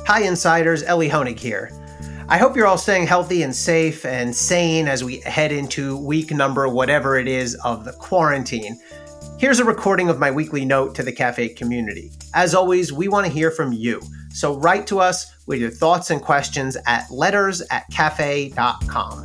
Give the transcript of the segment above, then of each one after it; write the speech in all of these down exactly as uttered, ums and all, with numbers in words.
Hi Insiders, Ellie Honig here. I hope you're all staying healthy and safe and sane as we head into week number whatever it is of the quarantine. Here's a recording of my weekly note to the Cafe community. As always, we want to hear from you, so write to us with your thoughts and questions at letters at cafe dot com.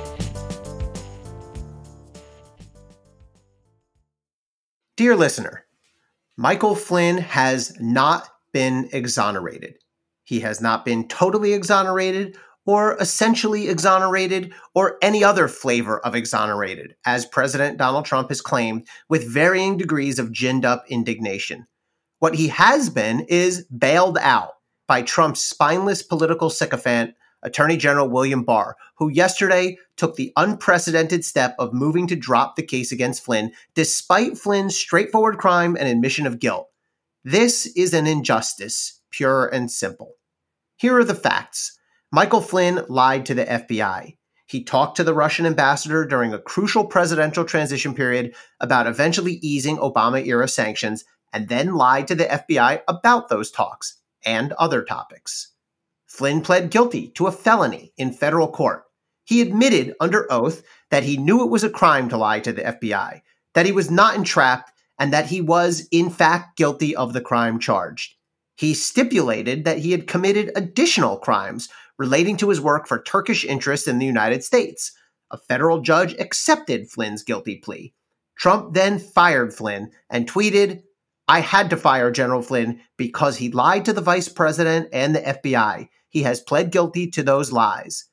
Dear listener, Michael Flynn has not been exonerated. He has not been totally exonerated or essentially exonerated or any other flavor of exonerated, as President Donald Trump has claimed with varying degrees of ginned up indignation. What he has been is bailed out by Trump's spineless political sycophant, Attorney General William Barr, who yesterday took the unprecedented step of moving to drop the case against Flynn, despite Flynn's straightforward crime and admission of guilt. This is an injustice, pure and simple. Here are the facts. Michael Flynn lied to the F B I. He talked to the Russian ambassador during a crucial presidential transition period about eventually easing Obama-era sanctions, and then lied to the F B I about those talks and other topics. Flynn pled guilty to a felony in federal court. He admitted under oath that he knew it was a crime to lie to the F B I, that he was not entrapped, and that he was, in fact, guilty of the crime charged. He stipulated that he had committed additional crimes relating to his work for Turkish interests in the United States. A federal judge accepted Flynn's guilty plea. Trump then fired Flynn and tweeted, "I had to fire General Flynn because he lied to the vice president and the F B I. He has pled guilty to those lies."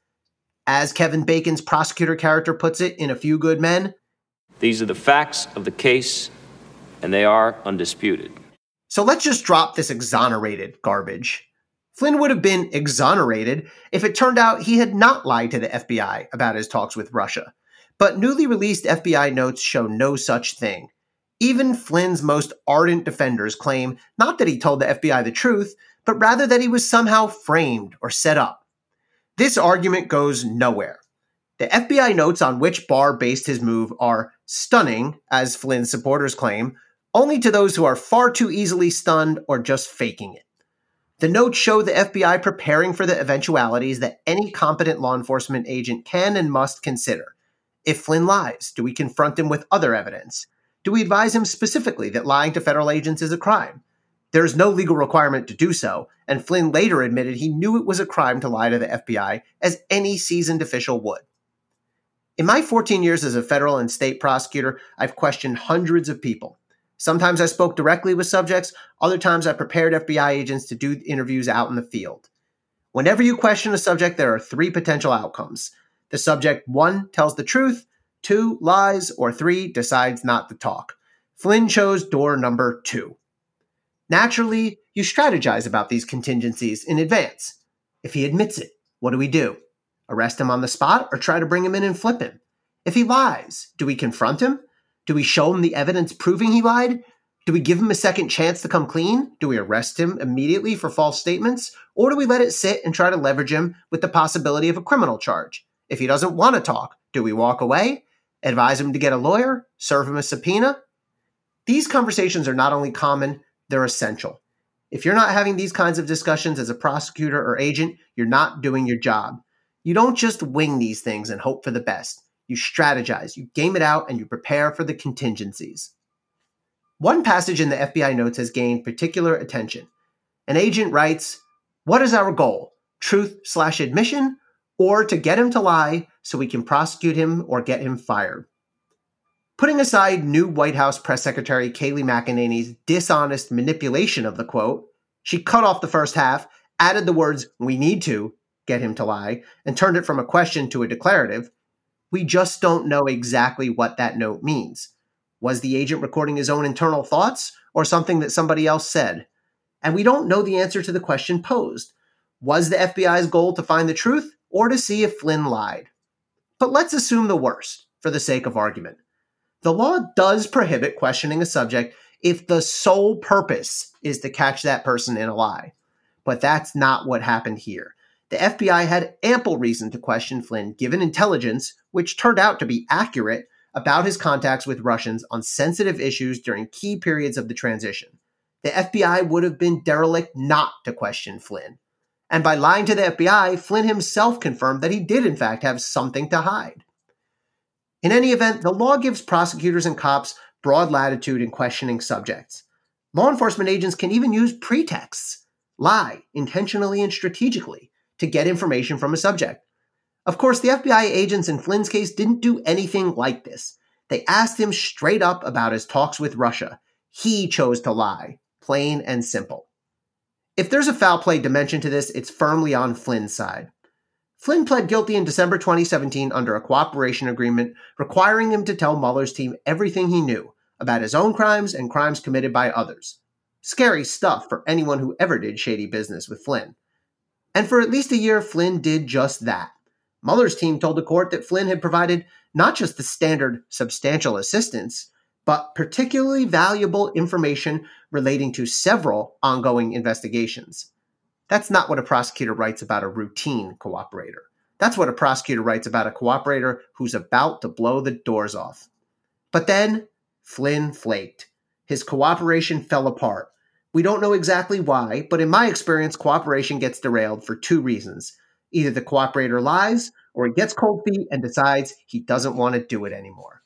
As Kevin Bacon's prosecutor character puts it in A Few Good Men, "These are the facts of the case, and they are undisputed." So let's just drop this exonerated garbage. Flynn would have been exonerated if it turned out he had not lied to the F B I about his talks with Russia. But newly released F B I notes show no such thing. Even Flynn's most ardent defenders claim not that he told the F B I the truth, but rather that he was somehow framed or set up. This argument goes nowhere. The F B I notes on which Barr based his move are stunning, as Flynn's supporters claim, only to those who are far too easily stunned or just faking it. The notes show the F B I preparing for the eventualities that any competent law enforcement agent can and must consider. If Flynn lies, do we confront him with other evidence? Do we advise him specifically that lying to federal agents is a crime? There is no legal requirement to do so, and Flynn later admitted he knew it was a crime to lie to the F B I, as any seasoned official would. In my fourteen years as a federal and state prosecutor, I've questioned hundreds of people. Sometimes I spoke directly with subjects, other times I prepared F B I agents to do interviews out in the field. Whenever you question a subject, there are three potential outcomes. The subject, one, tells the truth, two, lies, or three, decides not to talk. Flynn chose door number two. Naturally, you strategize about these contingencies in advance. If he admits it, what do we do? Arrest him on the spot or try to bring him in and flip him? If he lies, do we confront him? Do we show him the evidence proving he lied? Do we give him a second chance to come clean? Do we arrest him immediately for false statements? Or do we let it sit and try to leverage him with the possibility of a criminal charge? If he doesn't want to talk, do we walk away? Advise him to get a lawyer? Serve him a subpoena? These conversations are not only common, they're essential. If you're not having these kinds of discussions as a prosecutor or agent, you're not doing your job. You don't just wing these things and hope for the best. You strategize, you game it out, and you prepare for the contingencies. One passage in the F B I notes has gained particular attention. An agent writes, "What is our goal? Truth slash admission? Or to get him to lie so we can prosecute him or get him fired?" Putting aside new White House Press Secretary Kayleigh McEnany's dishonest manipulation of the quote, she cut off the first half, added the words, "we need to get him to lie," and turned it from a question to a declarative. We just don't know exactly what that note means. Was the agent recording his own internal thoughts or something that somebody else said? And we don't know the answer to the question posed. Was the F B I's goal to find the truth or to see if Flynn lied? But let's assume the worst for the sake of argument. The law does prohibit questioning a subject if the sole purpose is to catch that person in a lie. But that's not what happened here. The F B I had ample reason to question Flynn, given intelligence, which turned out to be accurate, about his contacts with Russians on sensitive issues during key periods of the transition. The F B I would have been derelict not to question Flynn. And by lying to the F B I, Flynn himself confirmed that he did in fact have something to hide. In any event, the law gives prosecutors and cops broad latitude in questioning subjects. Law enforcement agents can even use pretexts, lie intentionally and strategically, to get information from a subject. Of course, the F B I agents in Flynn's case didn't do anything like this. They asked him straight up about his talks with Russia. He chose to lie, plain and simple. If there's a foul play dimension to this, it's firmly on Flynn's side. Flynn pled guilty in December twenty seventeen under a cooperation agreement requiring him to tell Mueller's team everything he knew about his own crimes and crimes committed by others. Scary stuff for anyone who ever did shady business with Flynn. And for at least a year, Flynn did just that. Mueller's team told the court that Flynn had provided not just the standard substantial assistance, but particularly valuable information relating to several ongoing investigations. That's not what a prosecutor writes about a routine cooperator. That's what a prosecutor writes about a cooperator who's about to blow the doors off. But then, Flynn flaked. His cooperation fell apart. We don't know exactly why, but in my experience, cooperation gets derailed for two reasons. Either the cooperator lies, or he gets cold feet and decides he doesn't want to do it anymore.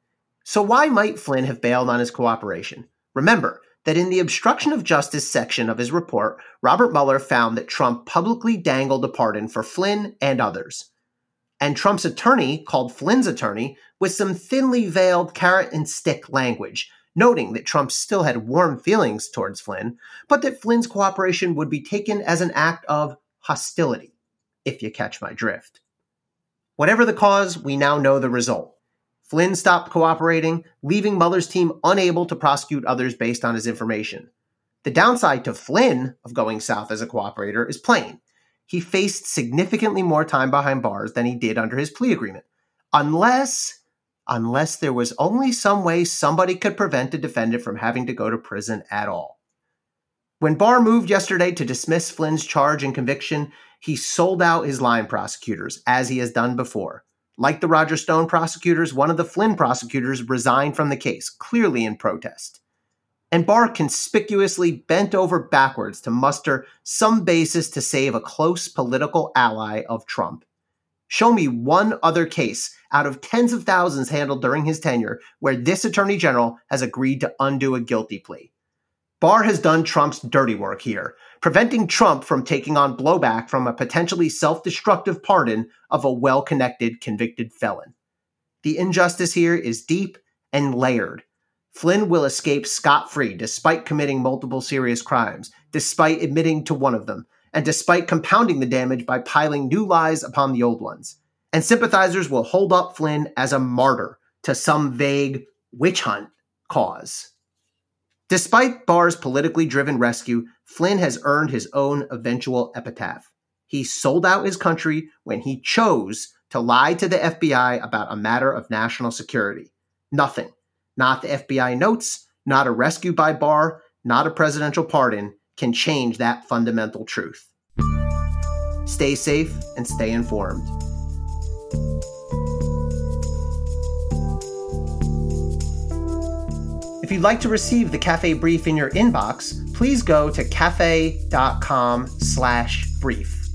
So why might Flynn have bailed on his cooperation? Remember that in the obstruction of justice section of his report, Robert Mueller found that Trump publicly dangled a pardon for Flynn and others. And Trump's attorney called Flynn's attorney with some thinly veiled carrot and stick language, noting that Trump still had warm feelings towards Flynn, but that Flynn's cooperation would be taken as an act of hostility, if you catch my drift. Whatever the cause, we now know the result. Flynn stopped cooperating, leaving Mueller's team unable to prosecute others based on his information. The downside to Flynn of going south as a cooperator is plain. He faced significantly more time behind bars than he did under his plea agreement, unless, unless there was only some way somebody could prevent a defendant from having to go to prison at all. When Barr moved yesterday to dismiss Flynn's charge and conviction, he sold out his line prosecutors, as he has done before. Like the Roger Stone prosecutors, one of the Flynn prosecutors resigned from the case, clearly in protest. And Barr conspicuously bent over backwards to muster some basis to save a close political ally of Trump. Show me one other case out of tens of thousands handled during his tenure where this attorney general has agreed to undo a guilty plea. Barr has done Trump's dirty work here, preventing Trump from taking on blowback from a potentially self-destructive pardon of a well-connected convicted felon. The injustice here is deep and layered. Flynn will escape scot-free despite committing multiple serious crimes, despite admitting to one of them, and despite compounding the damage by piling new lies upon the old ones. And sympathizers will hold up Flynn as a martyr to some vague witch hunt cause. Despite Barr's politically driven rescue, Flynn has earned his own eventual epitaph. He sold out his country when he chose to lie to the F B I about a matter of national security. Nothing, not the F B I notes, not a rescue by Barr, not a presidential pardon, can change that fundamental truth. Stay safe and stay informed. If you'd like to receive the Cafe Brief in your inbox, please go to cafe.com slash brief.